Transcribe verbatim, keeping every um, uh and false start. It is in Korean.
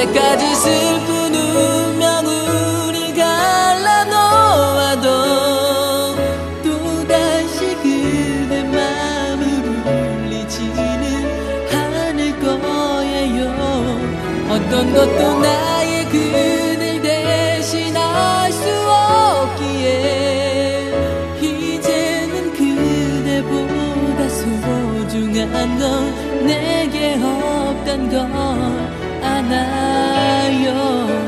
때까지 슬픈 운명을 갈라놓아도 또다시 그대 마음을 울리지는 않을 거예요. 어떤 것도 나의 그댈 대신할 수 없기에 이제는 그대보다 소중한 건 내게 없단 걸 아나요.